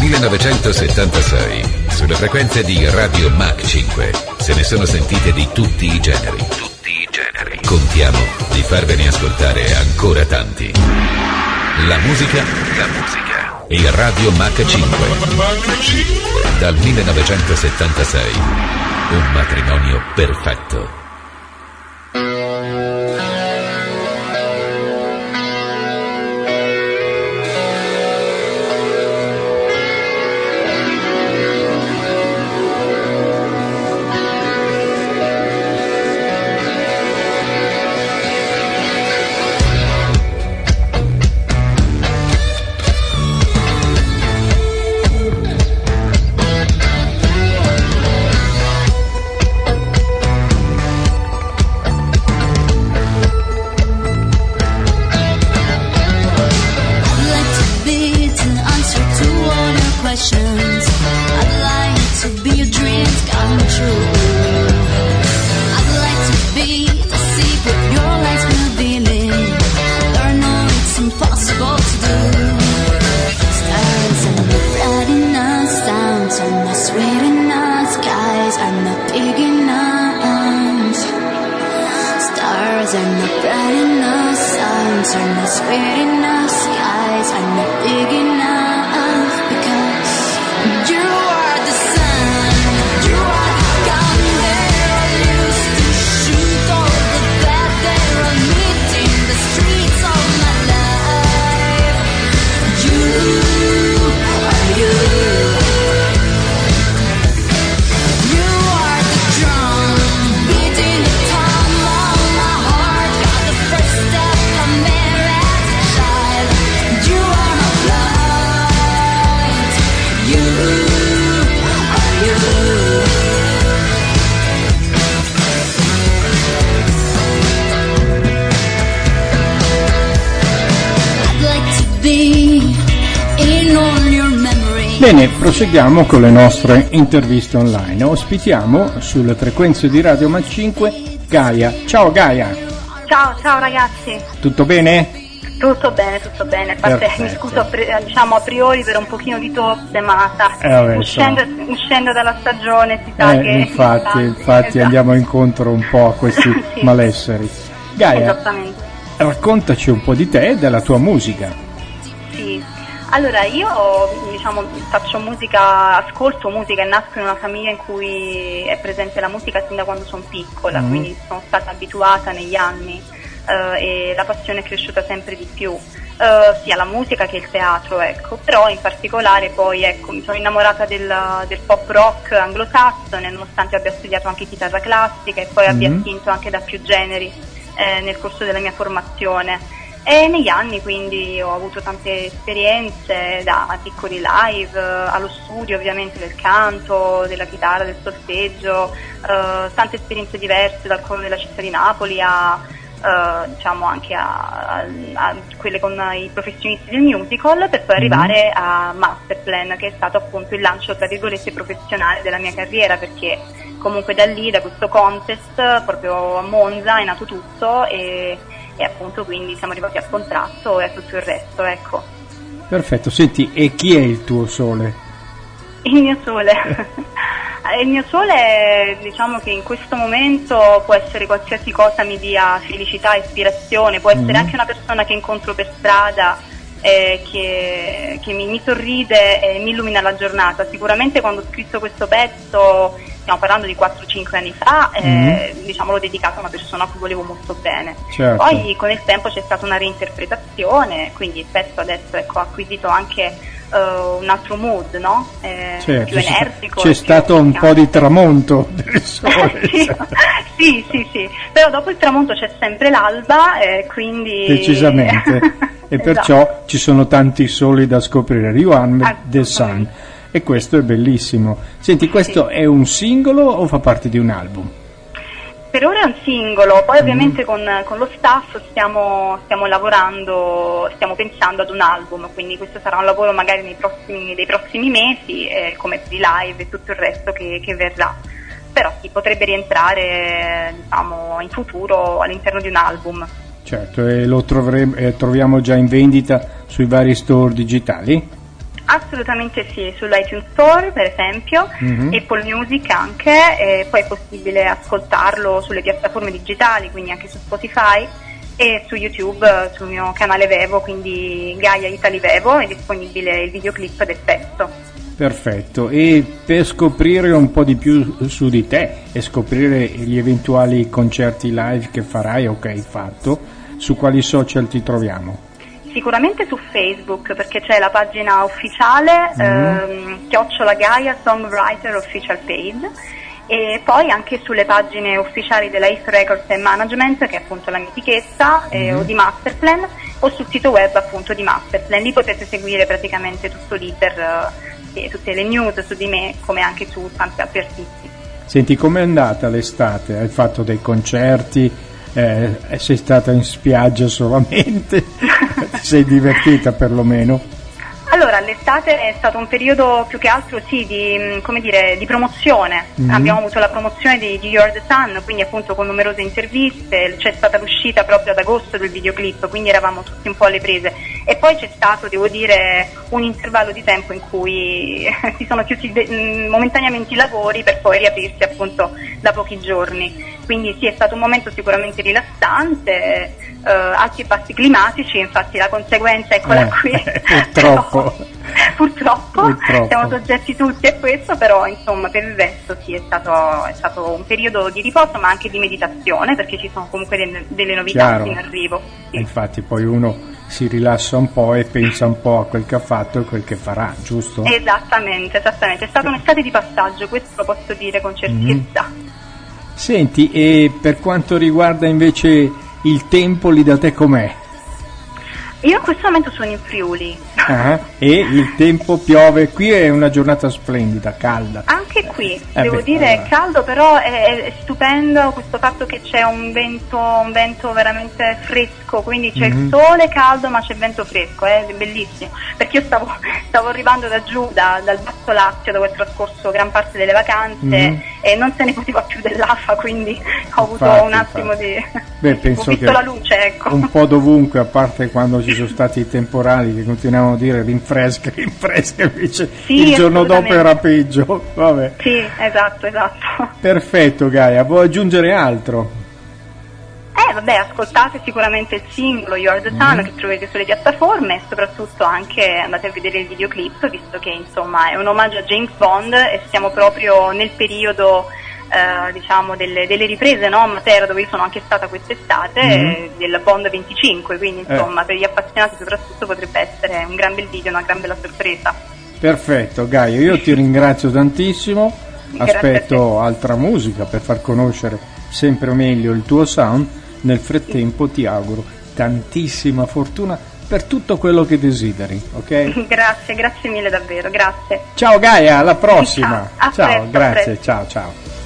1976, sulle frequenze di Radio Mach 5, se ne sono sentite di tutti i generi. Contiamo di farvene ascoltare ancora tanti. La musica e Radio Mach 5. Dal 1976, un matrimonio perfetto. Bene, proseguiamo con le nostre interviste online. Ospitiamo sulle frequenze di Radio Mach 5 Gaia. Ciao Gaia. Ciao ragazzi. Tutto bene? Tutto bene. A parte mi scuso a priori per un pochino di tosse, ma uscendo dalla stagione si sa che infatti esatto. Andiamo incontro un po' a questi sì. malesseri. Gaia, esattamente. Raccontaci un po' di te e della tua musica. Sì. Allora, io faccio musica, ascolto musica e nasco in una famiglia in cui è presente la musica sin da quando sono piccola, quindi sono stata abituata negli anni e la passione è cresciuta sempre di più, sia la musica che il teatro, ecco. Però in particolare poi mi sono innamorata del pop rock anglosassone, nonostante abbia studiato anche chitarra classica e poi abbia attinto anche da più generi nel corso della mia formazione. E negli anni quindi ho avuto tante esperienze, da piccoli live allo studio ovviamente del canto, della chitarra, del solfeggio, tante esperienze diverse, dal coro della città di Napoli anche a quelle con i professionisti del musical, per poi arrivare a Masterplan, che è stato appunto il lancio tra virgolette professionale della mia carriera, perché comunque da questo contest proprio a Monza è nato tutto e appunto quindi siamo arrivati al contratto e a tutto il resto, ecco. Perfetto, senti, e chi è il tuo sole? Il mio sole? Il mio sole, diciamo che in questo momento può essere qualsiasi cosa mi dia felicità, ispirazione, può essere anche una persona che incontro per strada, che mi sorride e mi illumina la giornata. Sicuramente quando ho scritto questo pezzo, stiamo parlando di 4-5 anni fa, l'ho dedicato a una persona a cui volevo molto bene. Certo. Poi con il tempo c'è stata una reinterpretazione, quindi il pezzo adesso ha acquisito anche un altro mood, no? Certo, più energico. C'è stato un po' di tramonto del sole. sì, però dopo il tramonto c'è sempre l'alba, quindi decisamente. E perciò esatto. Ci sono tanti soli da scoprire. You are the sun. E questo è bellissimo. Senti, questo è un singolo o fa parte di un album? Per ora è un singolo, poi ovviamente con lo staff stiamo lavorando, stiamo pensando ad un album, quindi questo sarà un lavoro magari dei prossimi mesi, come per i live e tutto il resto che verrà. Però sì, potrebbe rientrare in futuro all'interno di un album. Certo, e lo troviamo già in vendita sui vari store digitali? Assolutamente sì, sull'iTunes Store per esempio, Apple Music anche, poi è possibile ascoltarlo sulle piattaforme digitali, quindi anche su Spotify, e su YouTube, sul mio canale Vevo, quindi Gaia Italy Vevo, è disponibile il videoclip del pezzo. Perfetto, e per scoprire un po' di più su di te e scoprire gli eventuali concerti live che farai o che hai fatto, su quali social ti troviamo? Sicuramente su Facebook, perché c'è la pagina ufficiale, @Gaia Songwriter Official Page, e poi anche sulle pagine ufficiali della If Records and Management, che è appunto la mia etichetta, o di Masterplan, o sul sito web appunto di Masterplan. Lì potete seguire praticamente tutto l'iter, tutte le news su di me, come anche su tanti altri artisti. Senti, com'è andata l'estate? Hai fatto dei concerti? Sei stata in spiaggia solamente? Ti sei divertita perlomeno? Allora, l'estate è stato un periodo più che altro di promozione. Abbiamo avuto la promozione di You're the Sun, quindi appunto con numerose interviste, c'è stata l'uscita proprio ad agosto del videoclip, quindi eravamo tutti un po' alle prese. E poi c'è stato, devo dire, un intervallo di tempo in cui si sono chiusi momentaneamente i lavori per poi riaprirsi appunto da pochi giorni. Quindi sì, è stato un momento sicuramente rilassante, alti e bassi climatici, infatti la conseguenza eccola qui. Purtroppo siamo soggetti tutti a questo, però insomma per il resto sì, è stato un periodo di riposo ma anche di meditazione, perché ci sono comunque delle novità in arrivo. Sì. Infatti poi uno si rilassa un po' e pensa un po' a quel che ha fatto e quel che farà, giusto? Esattamente, è stata un'estate di passaggio, questo lo posso dire con certezza. Senti, e per quanto riguarda invece il tempo lì da te com'è? Io in questo momento sono in Friuli. E il tempo piove, qui è una giornata splendida, calda. Anche qui, devo dire, allora. È caldo, però è stupendo questo fatto che c'è un vento veramente fresco, quindi c'è il sole caldo ma c'è il vento fresco, è bellissimo, perché io stavo arrivando da giù, dal Basso Lazio, dove ho trascorso gran parte delle vacanze e non se ne poteva più dell'afa, quindi ho avuto un attimo di... penso ho visto che la luce, ecco. Un po' dovunque, a parte quando ci sono stati i temporali che continuavano a dire rinfresca, invece il giorno dopo era peggio. Vabbè. Sì, esatto. Perfetto, Gaia, vuoi aggiungere altro? Ascoltate sicuramente il singolo You're the Sun che trovate sulle piattaforme, e soprattutto anche andate a vedere il videoclip, visto che insomma è un omaggio a James Bond e siamo proprio nel periodo delle riprese, no? A Matera, dove io sono anche stata quest'estate, del Bond 25, quindi insomma per gli appassionati soprattutto potrebbe essere un gran bel video, una gran bella sorpresa. Perfetto, Gaia, io ti ringrazio tantissimo, aspetto altra musica per far conoscere sempre meglio il tuo sound. Nel frattempo ti auguro tantissima fortuna per tutto quello che desideri, ok? Grazie mille davvero, grazie. Ciao Gaia, alla prossima. Ciao, grazie, ciao.